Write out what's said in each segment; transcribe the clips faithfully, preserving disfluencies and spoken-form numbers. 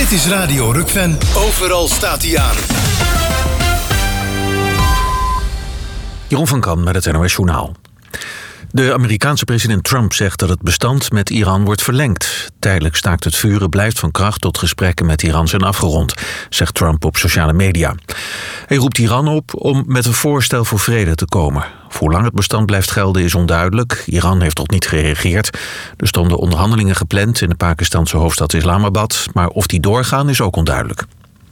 Dit is Radio Rukven. Overal staat hij aan. Jeroen van Kan met het N O S Journaal. De Amerikaanse president Trump zegt dat het bestand met Iran wordt verlengd. Tijdelijk staakt het vuren blijft van kracht tot gesprekken met Iran zijn afgerond, zegt Trump op sociale media. Hij roept Iran op om met een voorstel voor vrede te komen. Voor hoe lang het bestand blijft gelden is onduidelijk. Iran heeft nog niet gereageerd. Er stonden onderhandelingen gepland in de Pakistanse hoofdstad Islamabad, maar of die doorgaan is ook onduidelijk.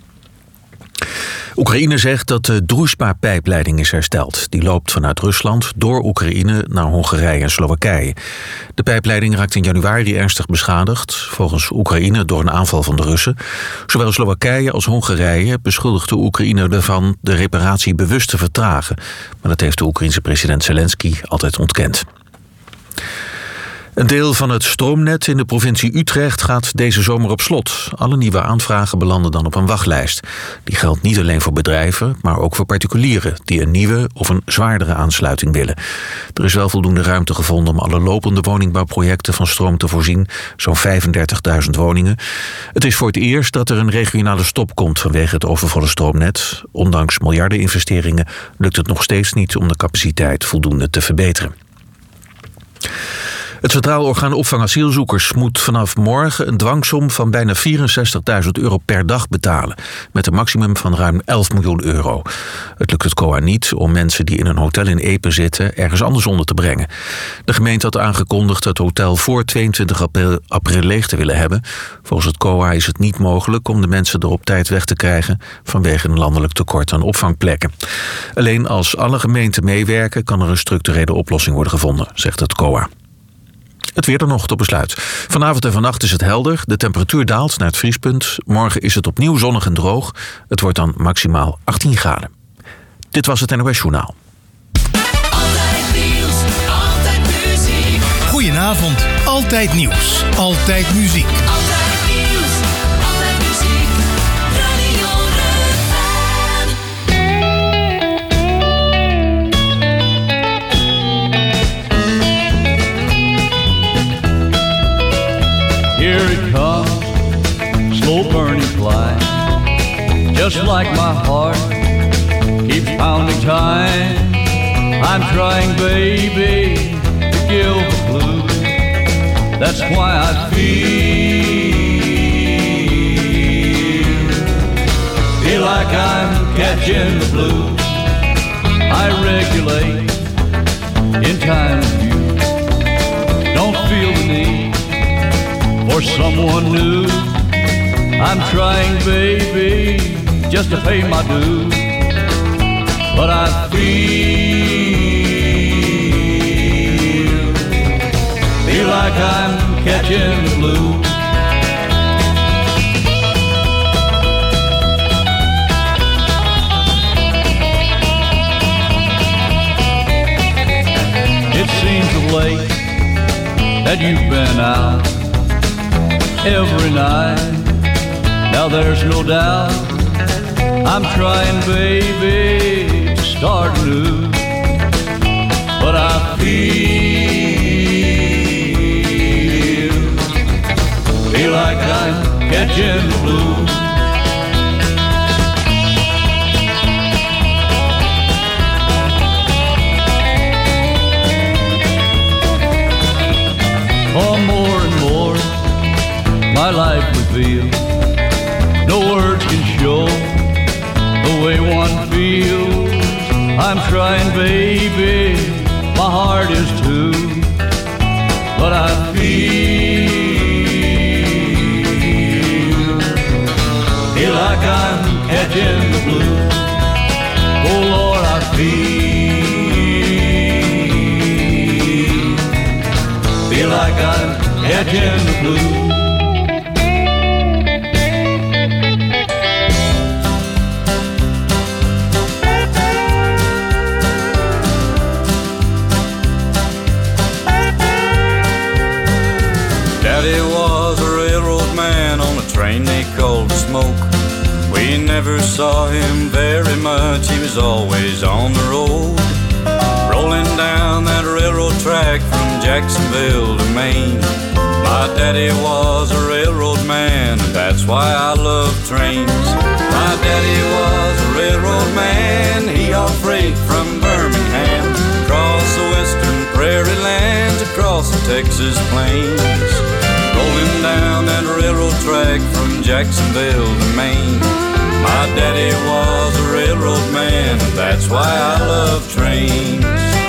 Oekraïne zegt dat de Druzjba-pijpleiding is hersteld. Die loopt vanuit Rusland door Oekraïne naar Hongarije en Slowakije. De pijpleiding raakte in januari ernstig beschadigd, volgens Oekraïne door een aanval van de Russen. Zowel Slowakije als Hongarije beschuldigde Oekraïne ervan de reparatie bewust te vertragen. Maar dat heeft de Oekraïense president Zelensky altijd ontkend. Een deel van het stroomnet in de provincie Utrecht gaat deze zomer op slot. Alle nieuwe aanvragen belanden dan op een wachtlijst. Die geldt niet alleen voor bedrijven, maar ook voor particulieren die een nieuwe of een zwaardere aansluiting willen. Er is wel voldoende ruimte gevonden om alle lopende woningbouwprojecten van stroom te voorzien, zo'n vijfendertigduizend woningen. Het is voor het eerst dat er een regionale stop komt vanwege het overvolle stroomnet. Ondanks miljardeninvesteringen lukt het nog steeds niet om de capaciteit voldoende te verbeteren. Het Centraal Orgaan Opvang Asielzoekers moet vanaf morgen een dwangsom van bijna vierenzestigduizend euro per dag betalen, met een maximum van ruim elf miljoen euro. Het lukt het C O A niet om mensen die in een hotel in Epe zitten ergens anders onder te brengen. De gemeente had aangekondigd het hotel voor tweeëntwintig april leeg te willen hebben. Volgens het C O A is het niet mogelijk om de mensen er op tijd weg te krijgen vanwege een landelijk tekort aan opvangplekken. Alleen als alle gemeenten meewerken kan er een structurele oplossing worden gevonden, zegt het C O A. Het weer dan nog tot besluit. Vanavond en vannacht is het helder. De temperatuur daalt naar het vriespunt. Morgen is het opnieuw zonnig en droog. Het wordt dan maximaal achttien graden. Dit was het N O S Journaal. Altijd nieuws, altijd muziek. Goedenavond. Altijd nieuws. Altijd muziek. Altijd nieuws, altijd muziek. Radio Rukven. Here it comes, slow burning fly, just like my heart keeps pounding time. I'm trying, baby, to give a clue. That's why I feel, feel like I'm catching the blues. I regulate in time with you, don't feel the need for someone new. I'm trying, baby, just to pay my dues, but I feel, feel like I'm catching the blues. It seems of late that you've been out every night. Now there's no doubt I'm trying, baby, to start new, but I feel, feel like I'm catching the blues. Oh, more and more my life reveals, no words can show the way one feels. I'm trying, baby, my heart is too, but I feel, feel like I'm catching the blues. Oh Lord, I feel, feel like I'm catching the blues. Daddy was a railroad man on a train they called Smoke. We never saw him very much, he was always on the road, rolling down that railroad track from Jacksonville to Maine. My daddy was a railroad man, and that's why I love trains. My daddy was a railroad man. He hauled freight from Birmingham across the western prairie lands, across the Texas plains, rolling down that railroad track from Jacksonville to Maine. My daddy was a railroad man, and that's why I love trains.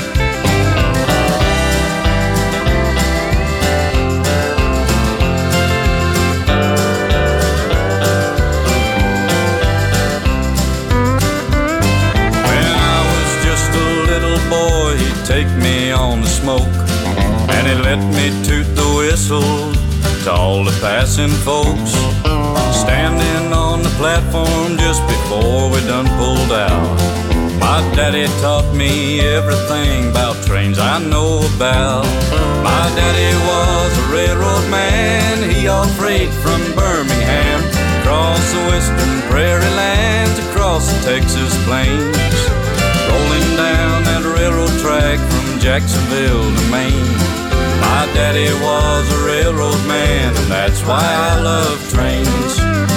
Take me on the smoke, and he let me toot the whistle to all the passing folks. Standing on the platform just before we done pulled out, my daddy taught me everything about trains I know about. My daddy was a railroad man. He hauled freight from Birmingham across the western prairie lands, across the Texas plains, rolling down that railroad track from Jacksonville to Maine. My daddy was a railroad man, and that's why I love trains.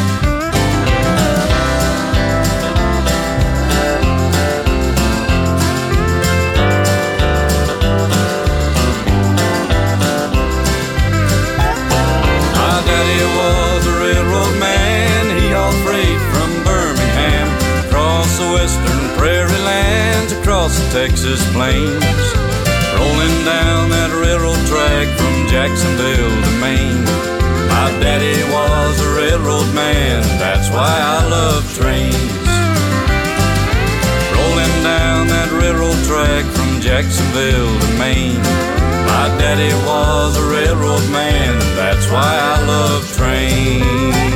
My daddy was a railroad man. He hauled freight from Birmingham across the western prairie lands, across the Texas plains, rolling down that railroad track from Jacksonville to Maine. My daddy was a railroad man, that's why I love trains. Rolling down that railroad track from Jacksonville to Maine. My daddy was a railroad man, that's why I love trains.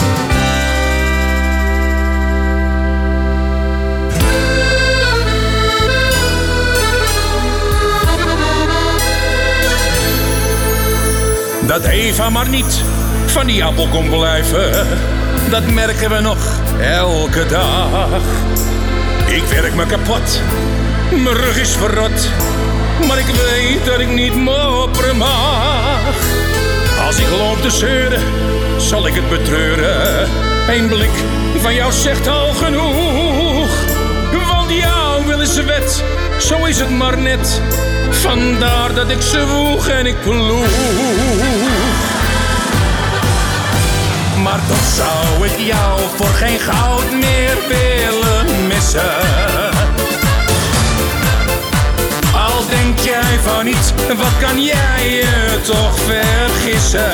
Dat Eva maar niet van die appel kon blijven, dat merken we nog elke dag. Ik werk me kapot, mijn rug is verrot, maar ik weet dat ik niet mopperen mag. Als ik loop te zeuren, zal ik het betreuren. Eén blik van jou zegt al genoeg, want jou willen ze wet, zo is het maar net. Vandaar dat ik ze woeg en ik ploeg. Maar toch zou ik jou voor geen goud meer willen missen. Al denk jij van niet, wat kan jij je toch vergissen?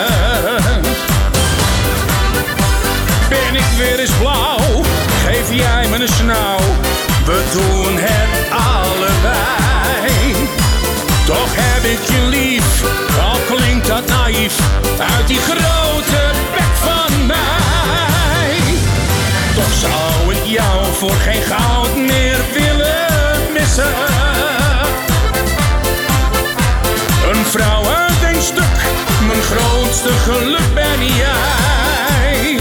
Ben ik weer eens blauw, geef jij me een snauw. We doen het allebei. Toch heb ik je lief, al klinkt dat naïef, uit die grote bek van mij. Toch zou ik jou voor geen goud meer willen missen. Een vrouw uit een stuk, mijn grootste geluk ben jij.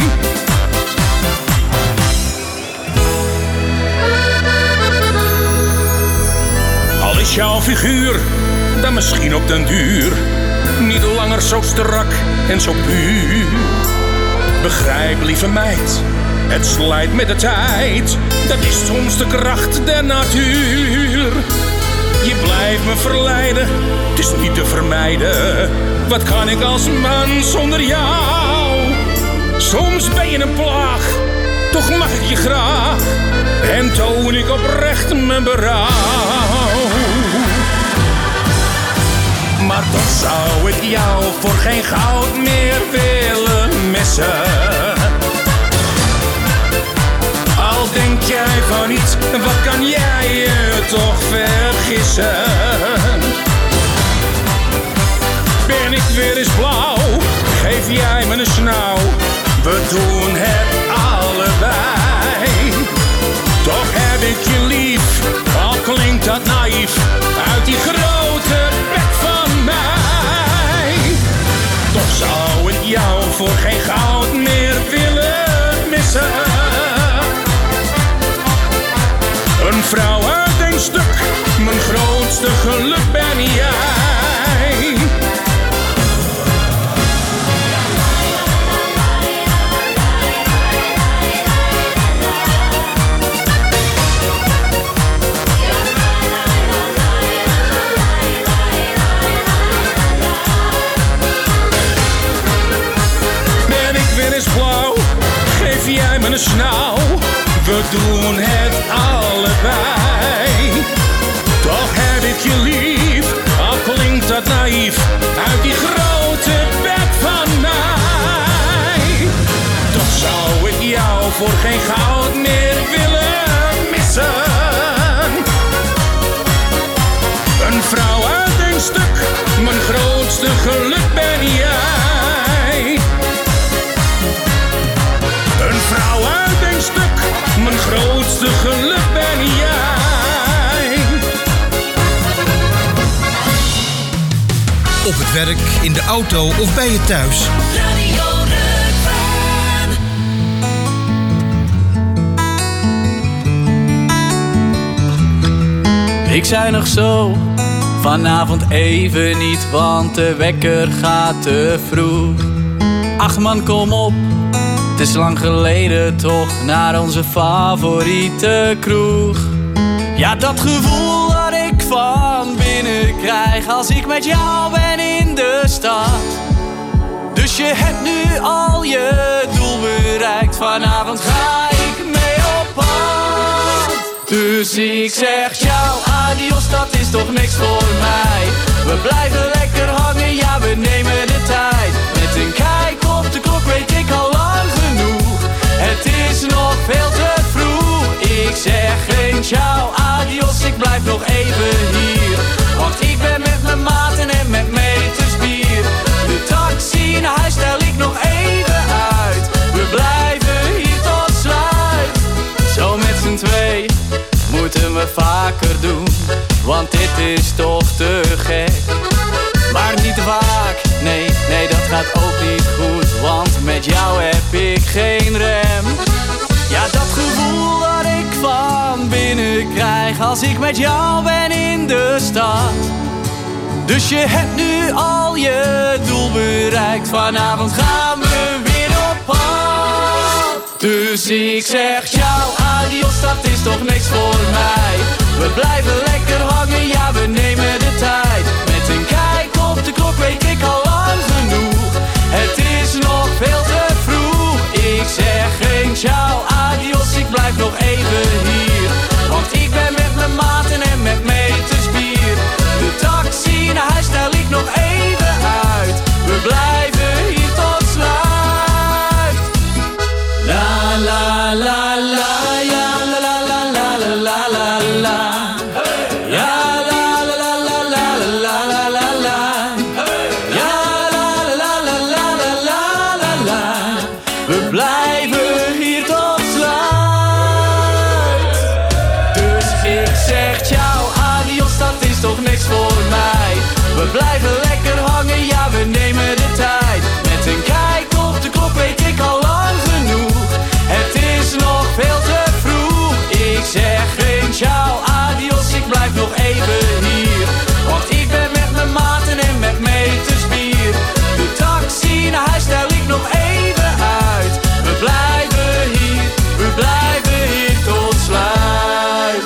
Al is jouw figuur dan misschien op den duur niet langer zo strak en zo puur. Begrijp, lieve meid, het slijt met de tijd. Dat is soms de kracht der natuur. Je blijft me verleiden, het is niet te vermijden. Wat kan ik als man zonder jou? Soms ben je een plaag, toch mag ik je graag. En toon ik oprecht mijn berouw. Maar toch zou ik jou voor geen goud meer willen missen. Al denk jij van niet, wat kan jij je toch vergissen? Ben ik weer eens blauw, geef jij me een snauw. We doen het allebei. Toch heb ik je lief, al klinkt dat naïef, uit die grote bek van mij. Toch zou ik jou voor geen goud meer willen missen. Een vrouw uit een stuk, mijn grootste geluk ben jij. is blauw, geef jij me een snauw. We doen het allebei. Toch heb ik je lief, al klinkt dat naïef, uit die grote bek van mij. Toch zou ik jou voor geen goud meer willen missen. Een vrouw uit een stuk, mijn grootste geluk ben jij. Een vrouw uit een stuk, mijn grootste geluk ben jij. Op het werk, in de auto of bij je thuis. Radio Rukven. Ik zei nog zo, vanavond even niet, want de wekker gaat te vroeg. Ach man, kom op, het is lang geleden toch, naar onze favoriete kroeg. Ja, dat gevoel dat ik van binnen krijg als ik met jou ben in de stad. Dus je hebt nu al je doel bereikt, vanavond ga ik mee op pad. Dus ik zeg jou adios, dat is toch niks voor mij. We blijven lekker hangen, ja we nemen de tijd. Met een kijk op de klok weet ik al lang genoeg. Het is nog veel te vroeg. Ik zeg geen ciao, adios, ik blijf nog even hier. Want ik ben met mijn maten en met meterspier. De taxi naar huis stel ik nog even uit. We blijven hier tot sluit. Zo met z'n twee moeten we vaker doen, want dit is toch te gek. Maar niet te vaak, nee, nee dat gaat ook niet goed, want met jou heb ik geen rem. Ja, dat gevoel dat ik van binnen krijg als ik met jou ben in de stad. Dus je hebt nu al je doel bereikt, vanavond gaan we weer op pad. Dus ik zeg ciao, adios, dat is toch niks voor mij. We blijven lekker hangen, ja we nemen de tijd. Met een kijk op de klok weet ik al lang genoeg. Het is nog veel te vroeg. Ik zeg geen ciao, adios, ik blijf nog even hier. Want ik ben met mijn maten en met meterspier. De taxi naar huis stel ik nog even uit. We blijven hier tot sluit. La la la la, ja la la la la la la la. Ja la la la la la la la la la. Ja la la la la la la la la. We blijven hier tot sluit. Dus ik zeg ciao, adios, dat is toch niks voor mij. We blijven lekker hangen, ja we nemen de tijd. Met een kijk op de klok weet ik al lang genoeg. Het is nog veel te vroeg. Ik zeg geen ciao, adios, ik blijf nog even hier. Want ik ben met mijn maten en met meterspier. De taxi naar huis stel ik nog even uit. We blijven hier, we blijven hier tot sluit.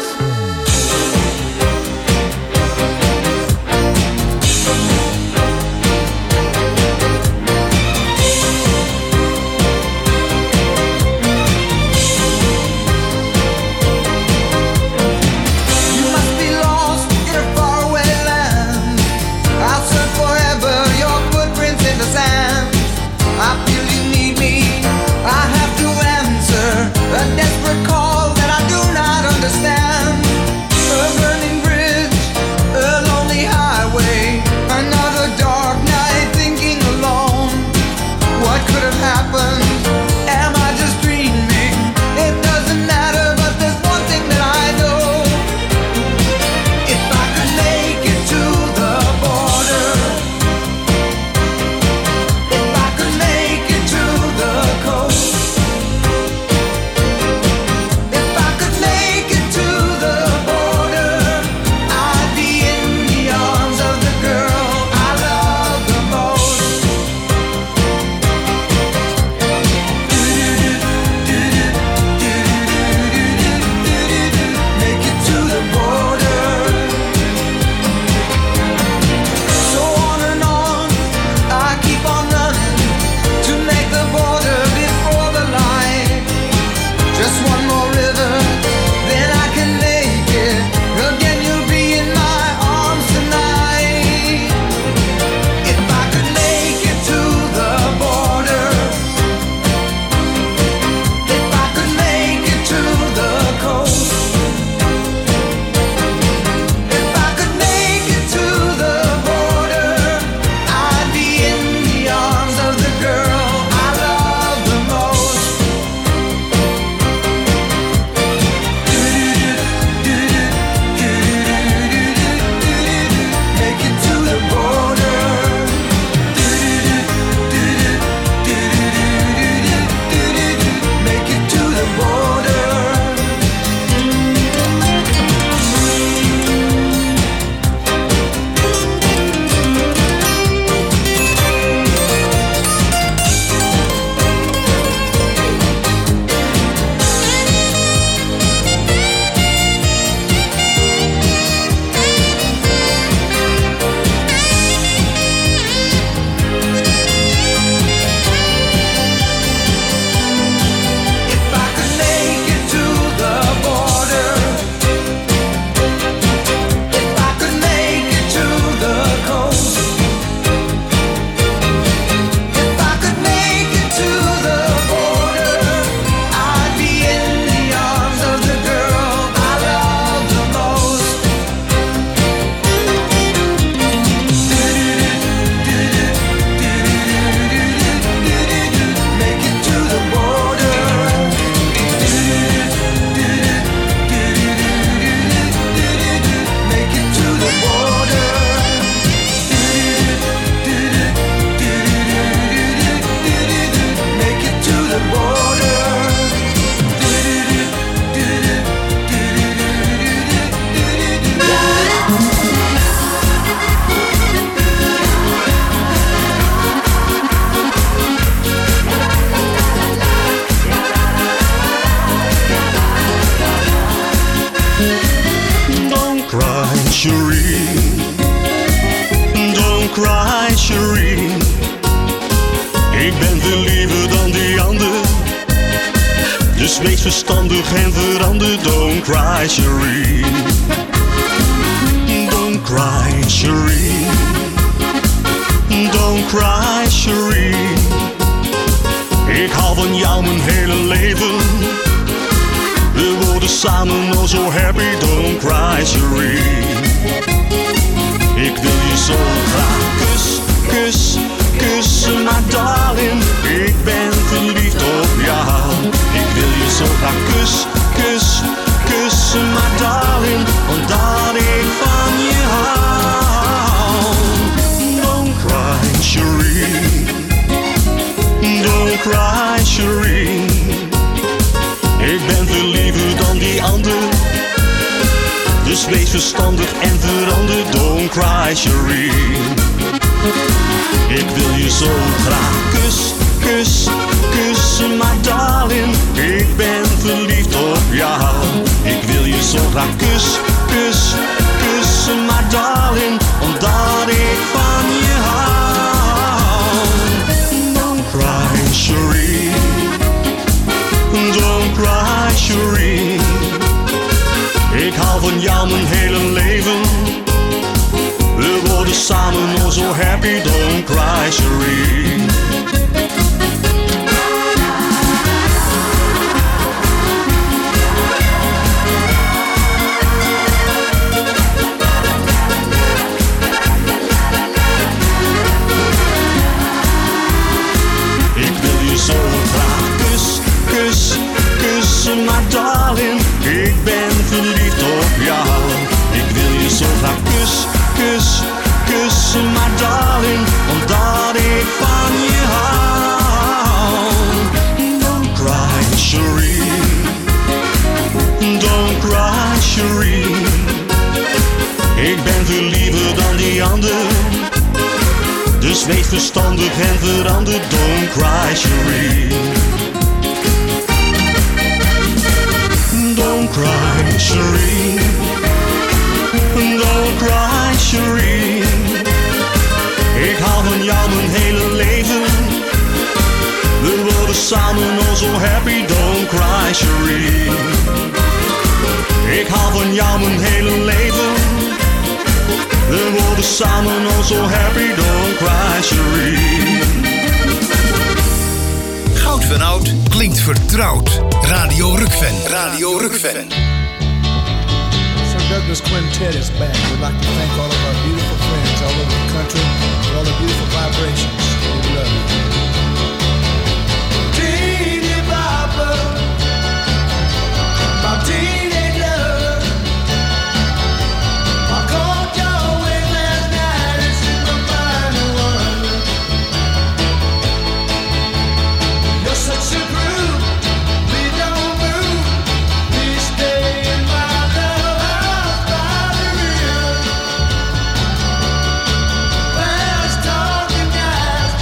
You must be lost in a faraway land. I'll search forever, your footprints in the sand. I feel you need me, I have to answer a desperate call that I do not understand. A burning bridge, a lonely highway, another dark night thinking alone. What could have happened? Am I just dreaming? It doesn't matter, but there's one thing that I know. If I could make it to the border, if I could make it to the coast, if I could make it to the border, I'd be in the arms of the girl I love the most. Dus wees verstandig en verander. Don't cry, Cherie. Don't cry, Cherie. Don't cry, Cherie. Ik hou van jou mijn hele leven. We worden samen oh zo happy. Don't cry, Cherie. Ik wil je zo graag kus, kus, kussen, my darling. Ik ben verliefd op jou. Ik wil je zo graag kus, kus, kussen, my darling. Omdat ik van je hou. Don't cry, Cherie. Don't cry, Cherie. Ik ben veel liever dan die ander. Dus wees verstandig en verander. Don't cry, Cherie. Ik wil je zo graag kus, kus, kussen, my darling. Ik ben verliefd op jou. Ik wil je zo graag kus, kus, kussen, my darling. Omdat ik van je hou. Don't cry, Cherie. Don't cry, Cherie. Ik hou van jou mijn hele leven. We worden samen oh zo happy. Don't cry, Cherie. Ik wil je zo graag kus, kus, kussen, my darling. Ik ben verliefd op jou. Ik wil je zo graag kus, kus, kussen, my darling. Omdat ik van je hou. Don't cry, Cherie. Don't cry, Cherie. Ik ben veel liever dan die ander. Dus wees verstandig en verander. Don't cry, Cherie. Don't cry, Cherie. Don't cry, Cherie. Ik hou van jou mijn hele leven. We worden samen oh zo happy. Don't cry, Cherie. Ik hou van jou mijn hele leven. We worden samen oh zo happy. Don't cry, Cherie. Goud van Oud klinkt vertrouwd. Radio Rukven. Radio Rukven. So Douglas Quintet is back. We'd like to thank all of our beautiful friends all over the country for all the beautiful vibrations. We love you. Teeny Papa, my teenage love. I called your way last night and set my mind to wonder. You're such a groove, please don't move. Please stay in my love house by the river. Fast talking guys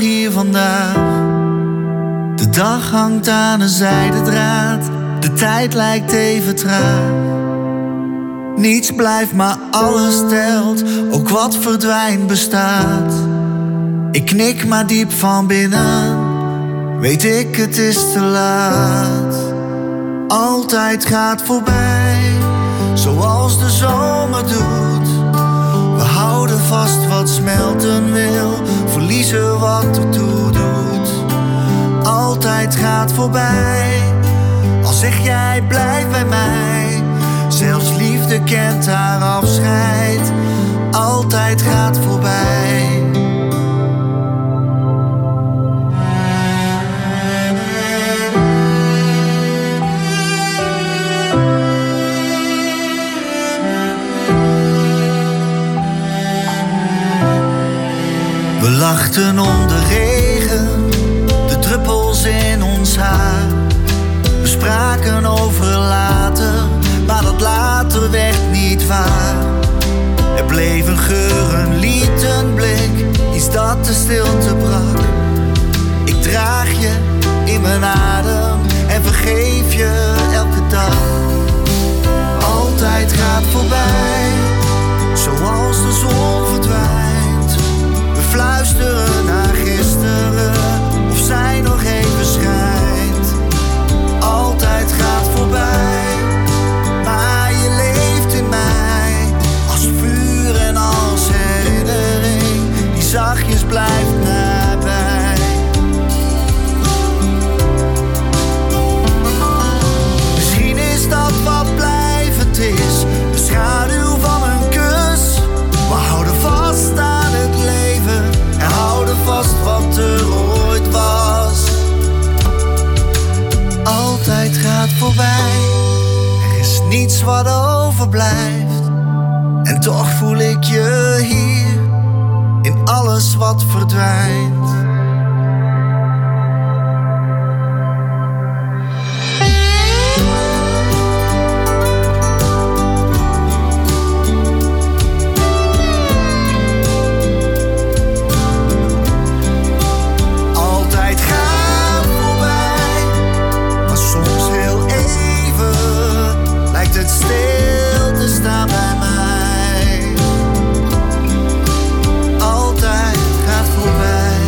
hier vandaag. De dag hangt aan een zijden draad. De tijd lijkt even traag. Niets blijft, maar alles telt. Ook wat verdwijnt bestaat. Ik knik maar diep van binnen. Weet ik, het is te laat. Altijd gaat voorbij, zoals de zomer doet. We houden vast wat smelten wil, verliezen wat ertoe doet. Altijd gaat voorbij, al zeg jij blijf bij mij. Zelfs liefde kent haar afscheid. Altijd gaat voorbij. We lachten om de regen, de druppels in ons haar. We spraken over later, maar dat later werd niet waar. Er bleef een geur, een lied, een blik, iets dat de stilte brak. Ik draag je in mijn adem en vergeef je elke dag. Altijd gaat voorbij, zoals de zon verdwijnt. We fluisteren naar gisteren, of zij nog even schijnt. Altijd gaat voorbij, maar je leeft in mij. Als vuur en als herinnering, die zachtjes blijft nabij. Misschien is dat wat blijvend is, de schaduw van een kus. We houden vast aan het leven en houden vast wat er ooit was. Altijd gaat voorbij, er is niets wat overblijft. En toch voel ik je hier, in alles wat verdwijnt. Het stil te staan bij mij. Altijd gaat voorbij.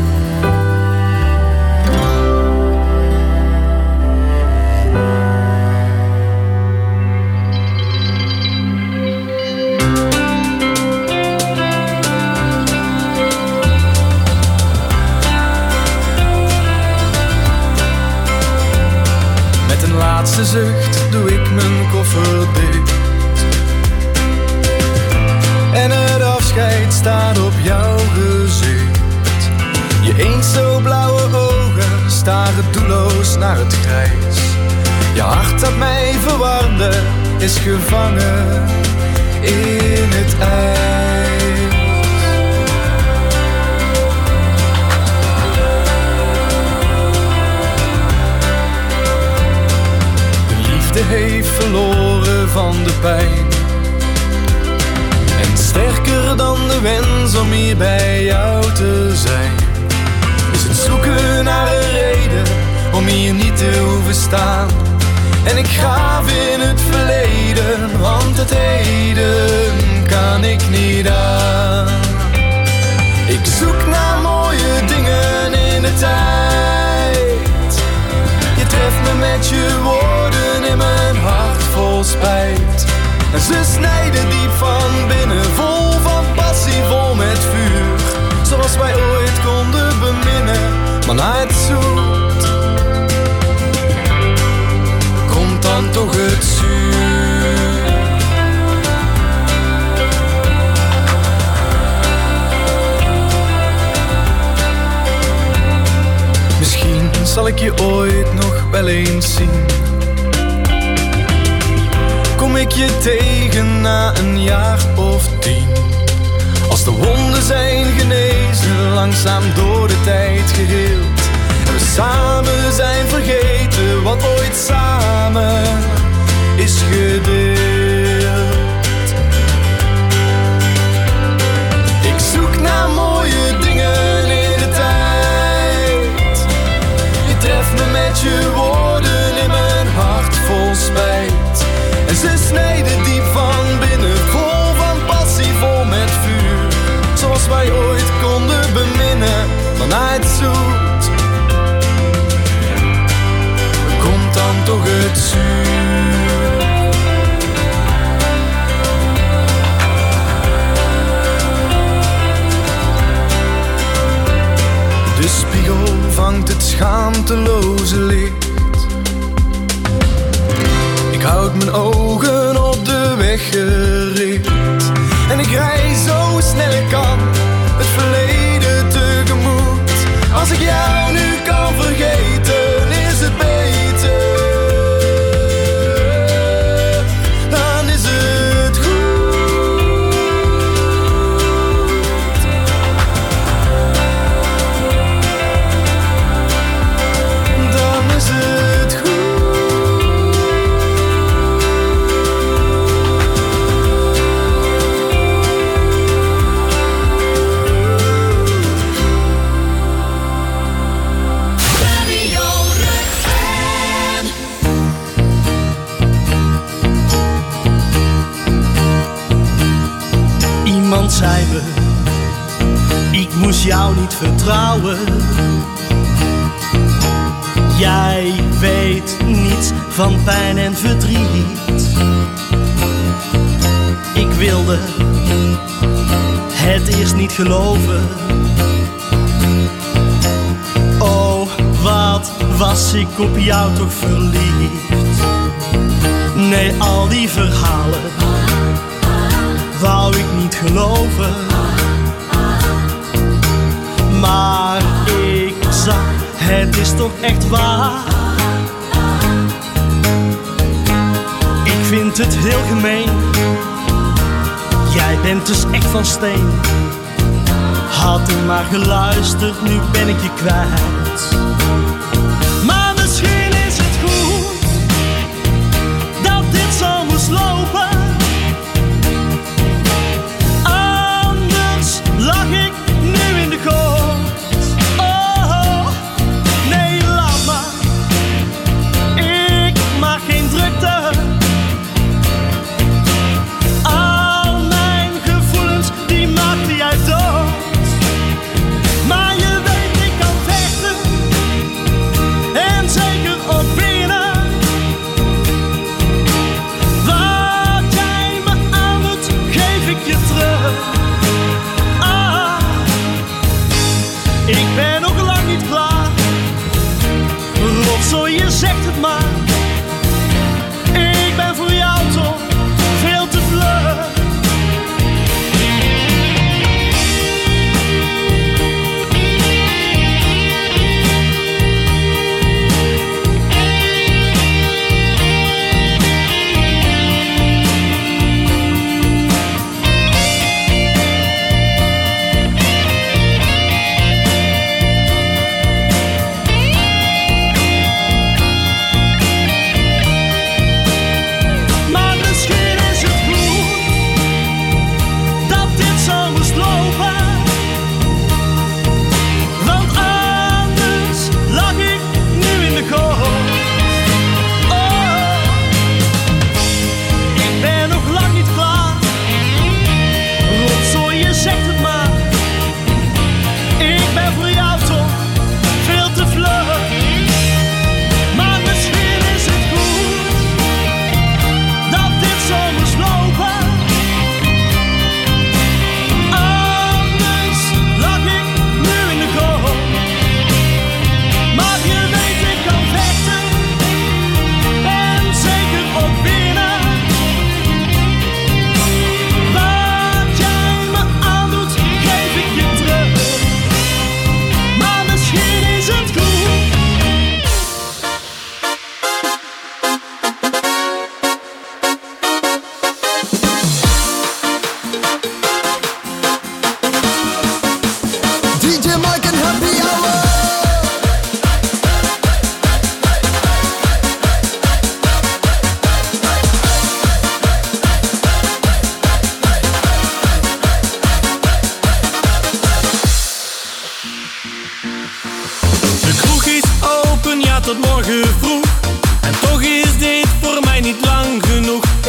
Met een laatste zucht doe ik mijn koffer dicht. En het afscheid staat op jouw gezicht. Je eens zo blauwe ogen staren doelloos naar het grijs. Je hart dat mij verwarmde is gevangen in het ijs. De liefde heeft verloren van de pijn. En sterker dan de wens om hier bij jou te zijn, is het zoeken naar een reden om hier niet te hoeven staan. En ik graaf in het verleden, want het heden kan ik niet aan. Ik zoek naar mooie dingen in de tijd. Je treft me met je woorden in mijn hart vol spijt. En ze snijden diep van binnen, vol van passie, vol met vuur. Zoals wij ooit konden beminnen, maar na het zoet komt dan toch het zuur. Misschien zal ik je ooit nog wel eens zien. Kom ik je tegen na een jaar of tien. Als de wonden zijn genezen, langzaam door de tijd geheeld. En we samen zijn vergeten wat ooit samen is gedeeld. Ik zoek naar mooie dingen in de tijd. Ze snijden diep van binnen, vol van passie, vol met vuur. Zoals wij ooit konden beminnen, vanuit zoet. Komt dan toch het zuur. De spiegel vangt het schaamteloze licht. Ik houd mijn ogen op de weg gericht. En ik rij zo snel ik kan, het verleden tegemoet. Als ik jou nu kan vergeten, is het beter. Dan is het goed. Dan is het goed. Iemand zei me, ik moest jou niet vertrouwen. Jij weet niets van pijn en verdriet. Ik wilde het eerst niet geloven. Oh, wat was ik op jou toch verliefd. Nee, al die verhalen wou ik niet geloven. Maar ik zag, het is toch echt waar. Ik vind het heel gemeen. Jij bent dus echt van steen. Had ik maar geluisterd, nu ben ik je kwijt. Maar misschien is het goed dat dit zo moest lopen. Lag ik nu in de goot? Oh, nee, laat maar. Ik maak geen drukte. Al mijn gevoelens, die maakte jij dood. Maar je weet, ik kan vechten.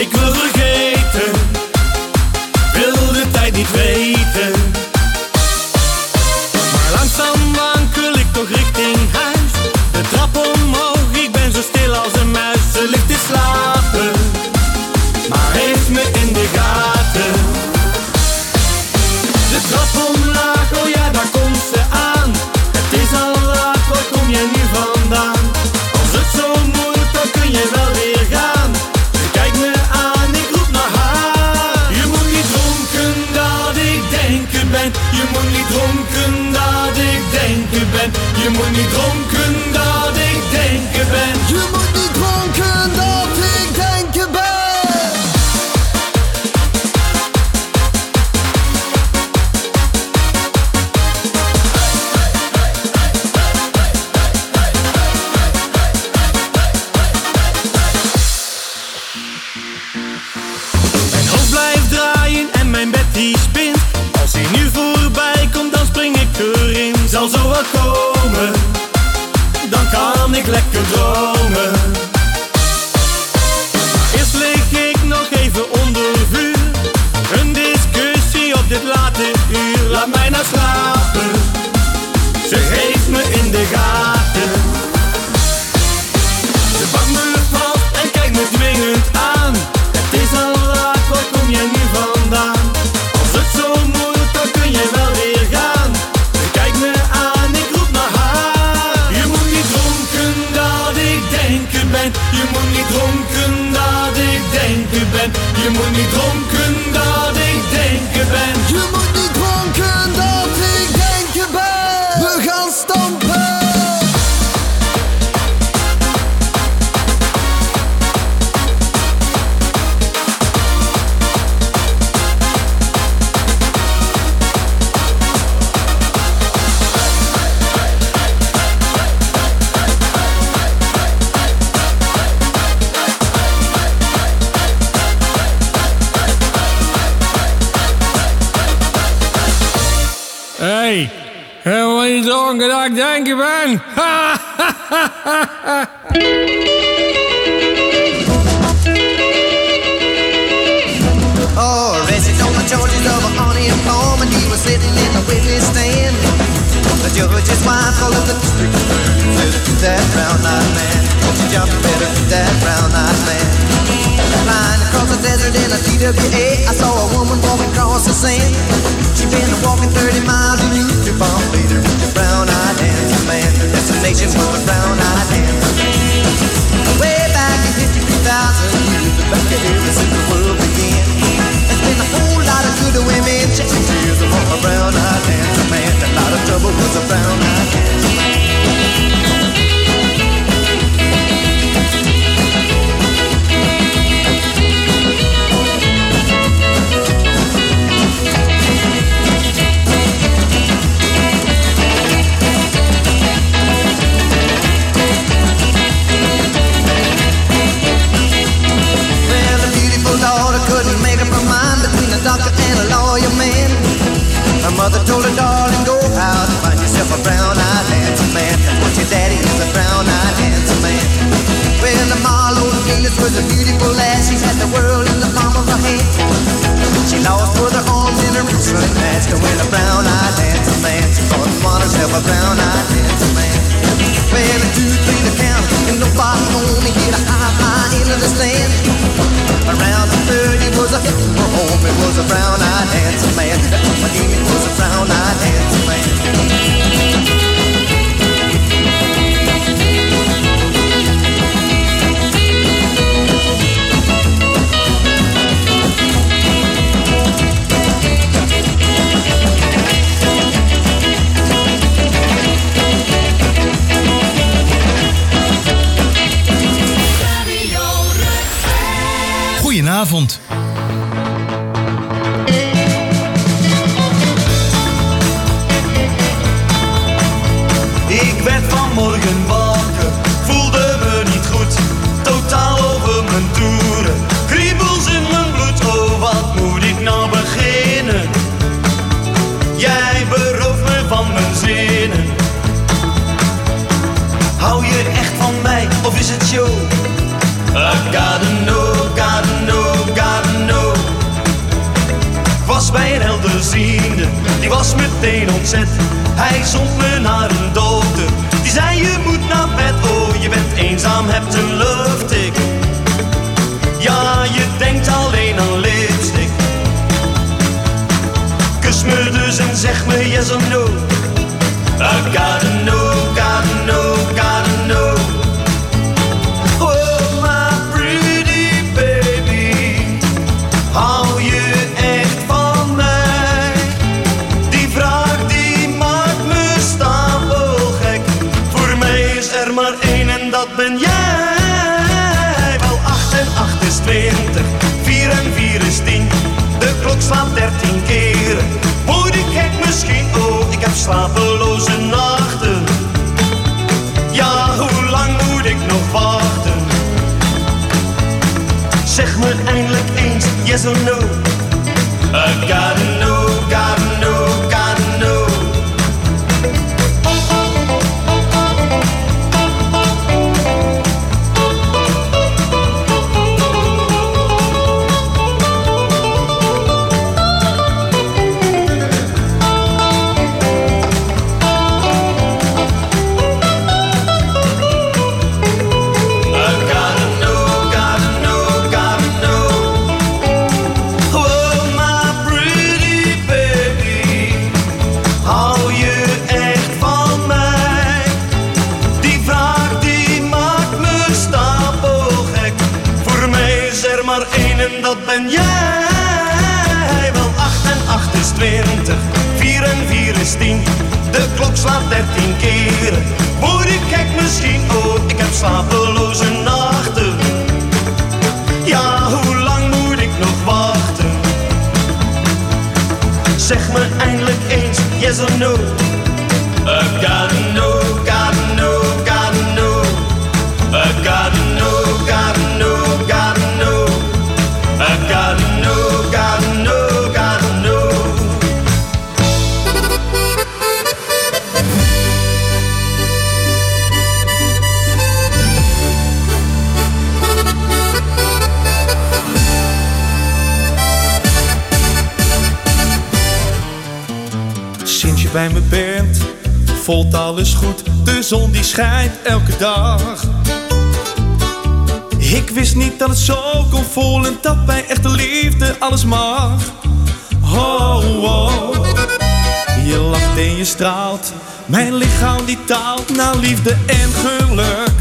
ik wil vergeten, wil de tijd niet weten. Maar langzaam wankel ik toch richting huis. De trap omhoog, ik ben zo stil als een muis. Ze ligt te slapen, maar heeft me in de gaten. De trap omlaag, oh ja, daar komt ze aan. Het is al laat, waar kom jij nu vandaan? Als het zo moet, dan kun je wel weer gaan. Ze kijkt me aan, ik roep naar haar. Je moet niet dronken dat ik denken ben. Je moet niet dronken dat ik denken ben. Je moet niet dronken dat ik denken ben. Je moet niet dronken dat ik denken ben. Mijn hoofd blijft draaien en mijn bed die spint. Als hij nu voorbij komt, dan spring ik erin. Zal zo wel komen, dan kan ik lekker dromen. Eerst lig ik nog even onder vuur. Een discussie op dit late uur. Laat mij nou slapen, ze heeft me in de gaten. Ze pakt me vast en kijkt me dwingend aan. Het is al laat, waar kom jij nu vandaan? Als het zo moet, dan kun je wel weer gaan. Ze kijkt me aan, ik roep naar haar. Je moet niet dronken dat ik denken ben. Je moet niet dronken dat ik denken ben. Je moet niet dronken dat ik denken ben. Je moet niet dronken dat ik denken ben. We gaan stampen. Hey, helemaal niet dronken dat ik denken ben. Oh, arrested on the charges of a honey and palm, and he was sitting in the witness stand. The judge's wife called up the district attorney, said, "Do that brown-eyed man, won't you jump better to that brown-eyed man?" Flying across the desert in a T W A, I saw a woman walking across the sand. She'd been walking thirty miles and used to bump later with the brown-eyed handsome man. Her destination was the brown-eyed handsome man. Way back in fifty-three thousand years, back ever since the world began. There's been a whole lot of good women chasing tears upon a brown-eyed handsome man. A lot of trouble with a brown-eyed handsome man. Couldn't make up her mind between a doctor and a lawyer man. Her mother told her, darling, go out and find yourself a brown-eyed handsome man. That's what your daddy is, a brown-eyed handsome man. Well, the Marlowe Venus was a beautiful lass. She had the world in the palm of her hand. She lost both her arms in her wrestling match to win a brown-eyed handsome man. She thought she wanted herself a brown-eyed handsome man. Well, a two, three to count, and nobody only hit a high, high into the stand. Around the third, he was a hit for home. It was a brown-eyed handsome man. My demon was a brown-eyed handsome man. Goedenavond. Ik werd vanmorgen wakker, voelde me niet goed. Totaal over mijn toeren, kriebels in mijn bloed. Oh, wat moet ik nou beginnen? Jij berooft me van mijn zinnen. Hou je echt van mij, of is het show? I gotta know, gotta know, was meteen ontzet. Hij zond me naar een dokter. Die zei je moet naar bed. Oh, je bent eenzaam, hebt een luchttik. Ja, je denkt alleen aan lipstick. Kus me dus en zeg me yes or no. I gotta know, gotta know, gotta know. Oh, my pretty baby, hou je echt van mij? Die vraag die maakt me stapelgek. Voor mij is er maar één en dat ben jij. Wel acht en acht is twintig, vier en vier is tien. De klok slaat dertien keren. Word ik gek misschien? Oh, ik heb slapeloze nachten. Ja, hoe lang moet ik nog wachten? Zeg me eindelijk eens yes or no. I gotta know, gotta know, gotta know. Dat ben jij. Wel acht en acht is twintig, vier en vier is tien. De klok slaat dertien keren. Word ik gek misschien? Oh, ik heb slapeloze nachten. Ja, hoe lang moet ik nog wachten? Zeg me eindelijk eens yes or no. I gotta know, gotta know, gotta know. I gotta know, gotta know, gotta know. I gotta know, gotta know, gotta know. Sinds je bij me bent, voelt alles goed. De zon die schijnt elke dag. Ik wist niet dat het zo kon voelen, dat bij echte liefde alles mag. Oh, oh. Je lacht en je straalt, mijn lichaam die taalt naar liefde en geluk.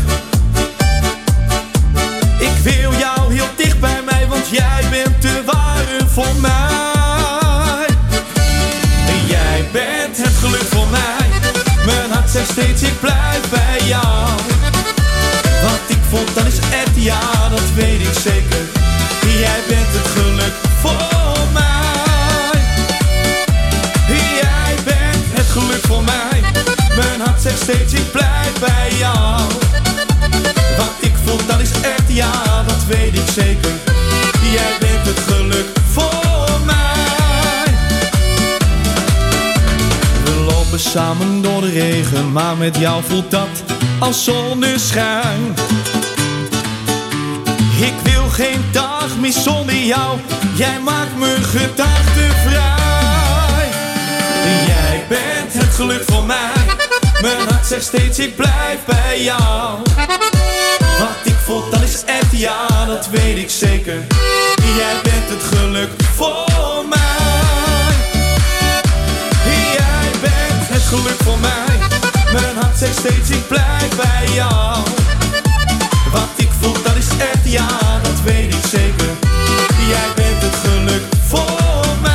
Ik wil jou heel dicht bij mij, want jij bent de ware voor mij. En jij bent het geluk voor mij. Mijn hart zegt steeds ik blijf bij jou. Wat ik voel, dat is echt, ja, dat weet ik zeker. Jij bent het geluk voor mij. Jij bent het geluk voor mij. Mijn hart zegt steeds, ik blijf bij jou. Wat ik voel, dat is echt, ja, dat weet ik zeker. Jij bent het geluk voor mij. We lopen samen door de regen, maar met jou voelt dat als zonneschijn. Ik wil geen dag meer zonder jou. Jij maakt mijn gedachten vrij. Jij bent het geluk voor mij. Mijn hart zegt steeds ik blijf bij jou. Wat ik voel dat is echt, ja, dat weet ik zeker. Jij bent het geluk voor mij. Jij bent het geluk voor mij. Mijn hart zegt steeds ik blijf bij jou. Wat ik voel dat is echt, ja, dat weet ik zeker. Jij bent het geluk voor mij.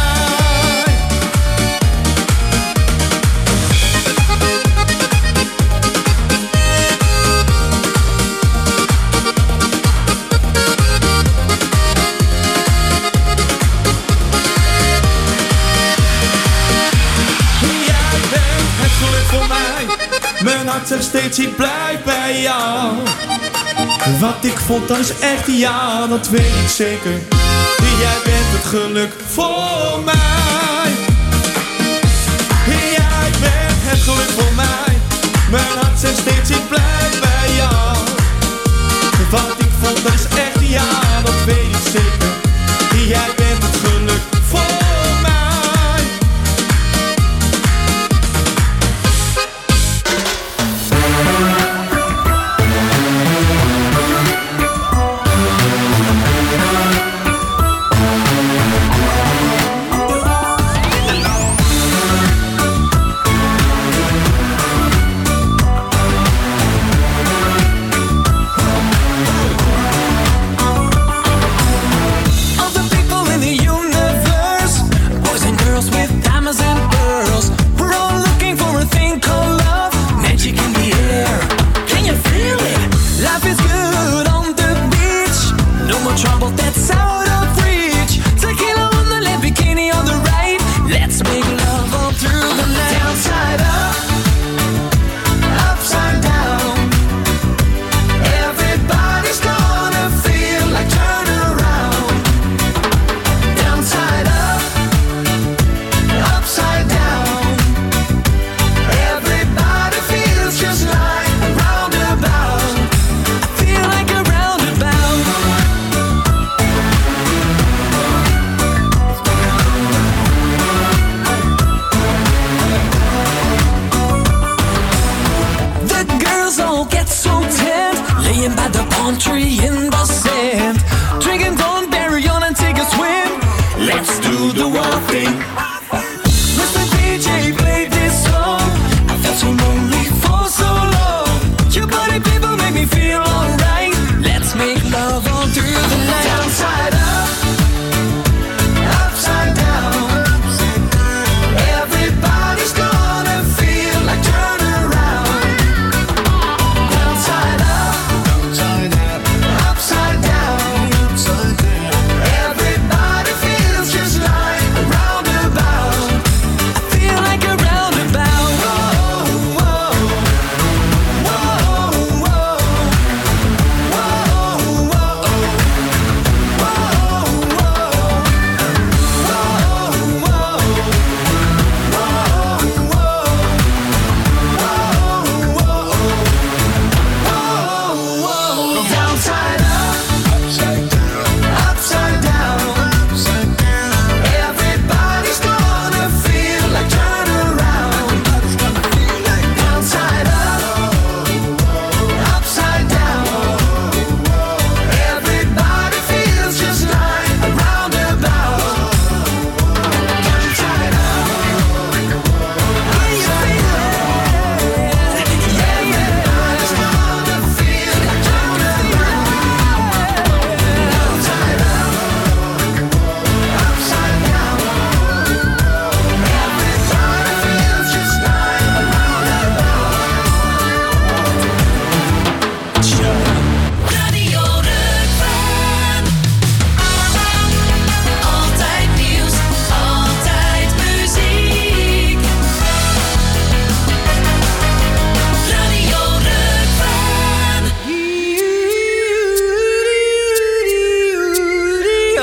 Jij bent het geluk voor mij. Mijn hart zegt steeds ik blijf bij jou. Wat ik vond, dat is echt, ja, dat weet ik zeker. Jij bent het geluk voor mij. Jij bent het geluk voor mij. Mijn hart zegt steeds, ik blijf bij jou. Wat ik vond, dat is echt, ja, dat weet ik zeker. Jij bent het geluk voor mij.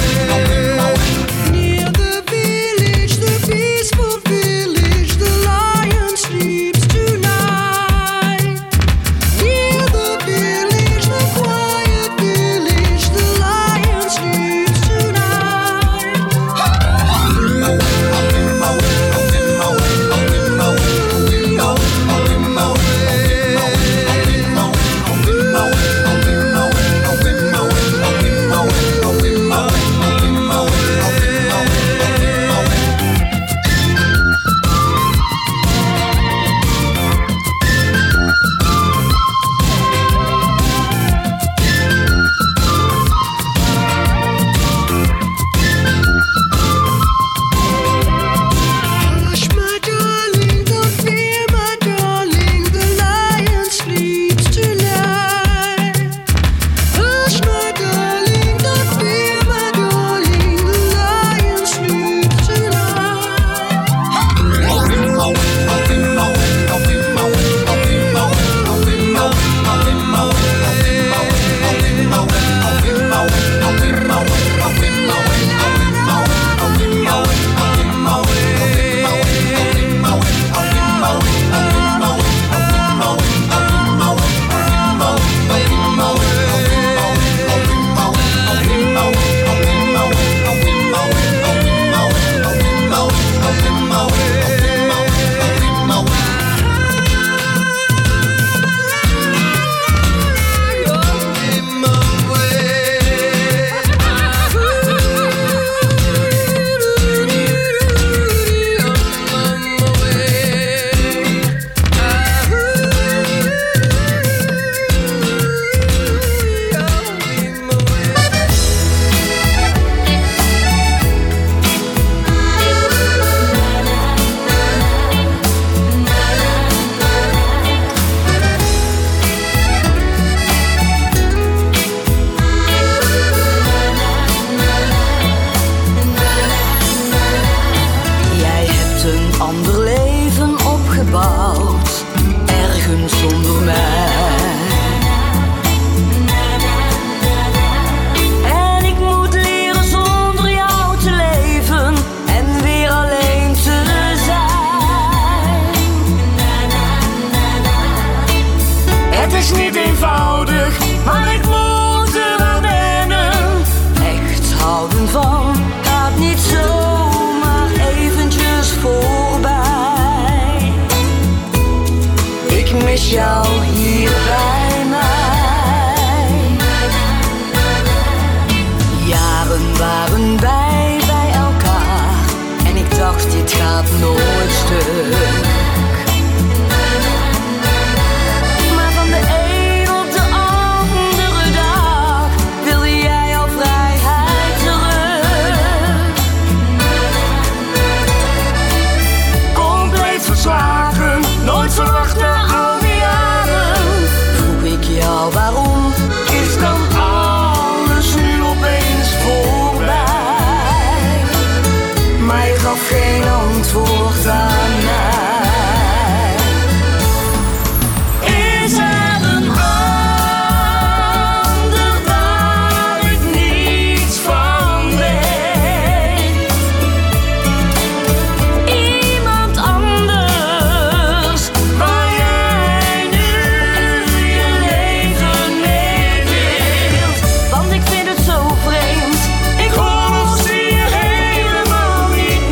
Want ik vind het zo vreemd. Ik hoor of zie je helemaal niet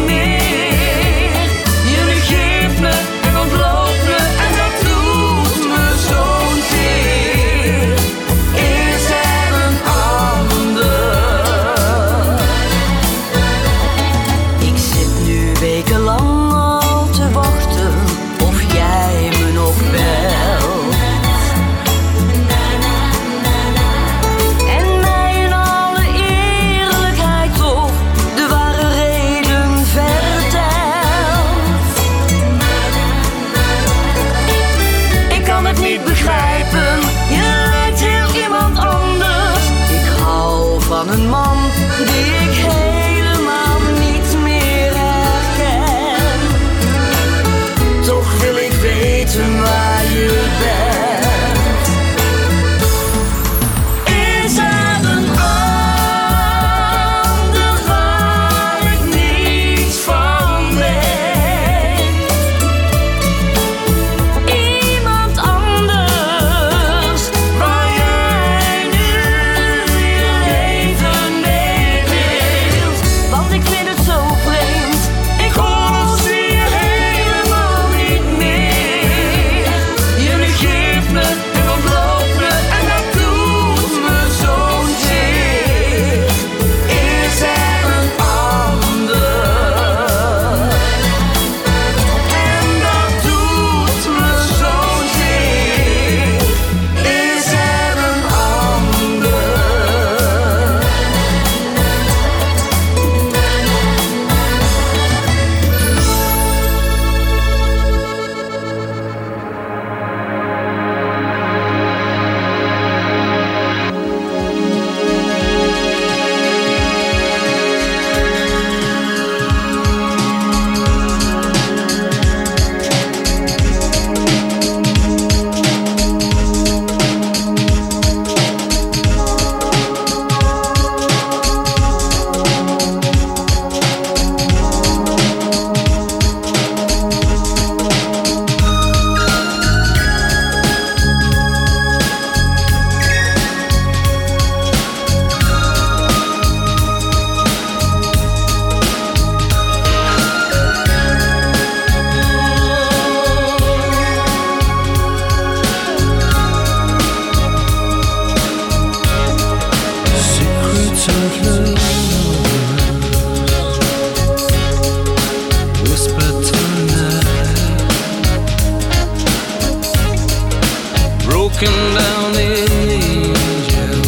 walking down the angel.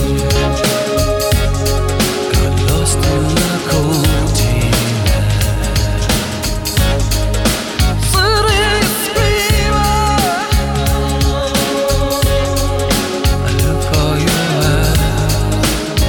Got lost in the cold tea night. City screamer, I look for your eyes.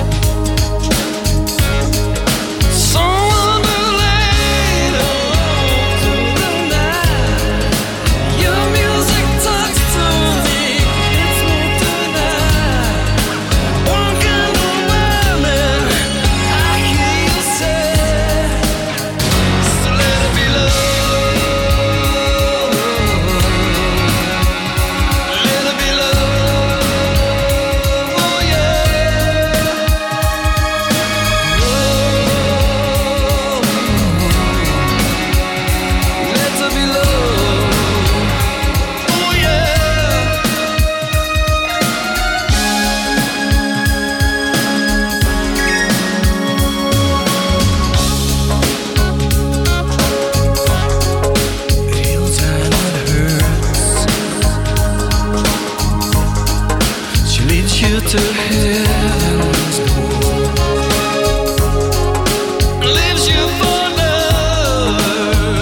Someone who laid on to the night. Your music talks to me, hits me tonight. One kind of woman, I hear you say, so let it be love, let it be love, oh yeah. Oh, let it be love, oh yeah. Real time it hurts. She leads you to heaven's door, leaves you for love.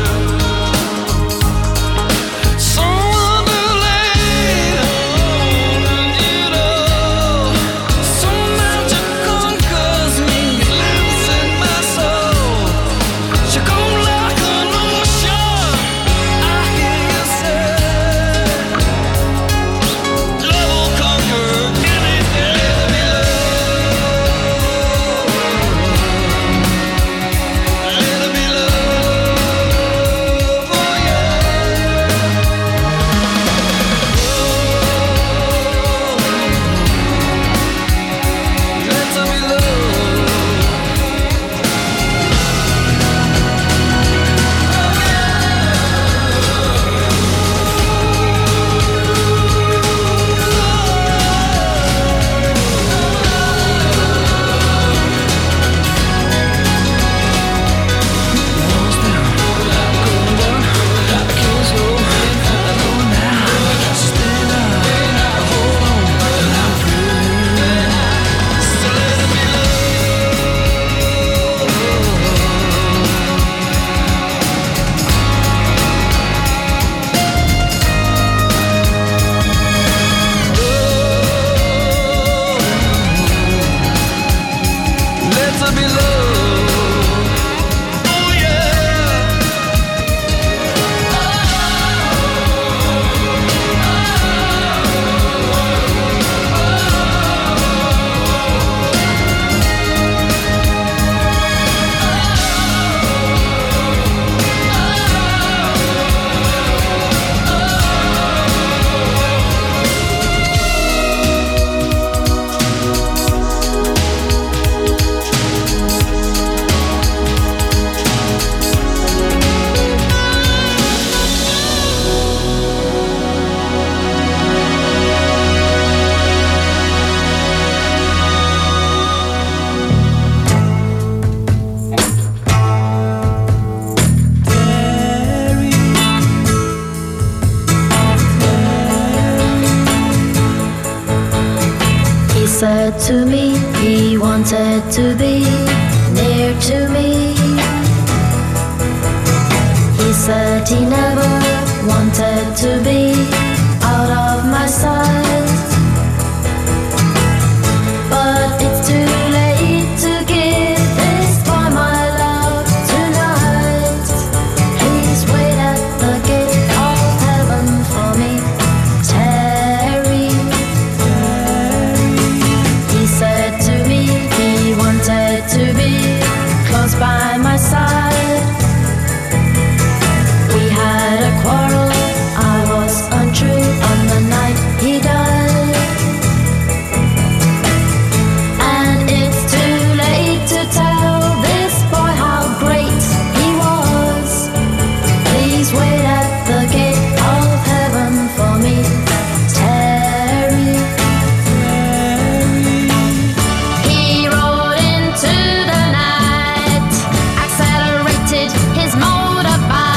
Someone who laid on, and you know, some magic conquers me, lives in my soul. She come like an ocean, I hear you say, love will conquer anything. Let it be love, let it be love, oh yeah. Let it be love. Let it be love, oh yeah. He said to me he wanted to be near to me. He said he never wanted to be out of my sight.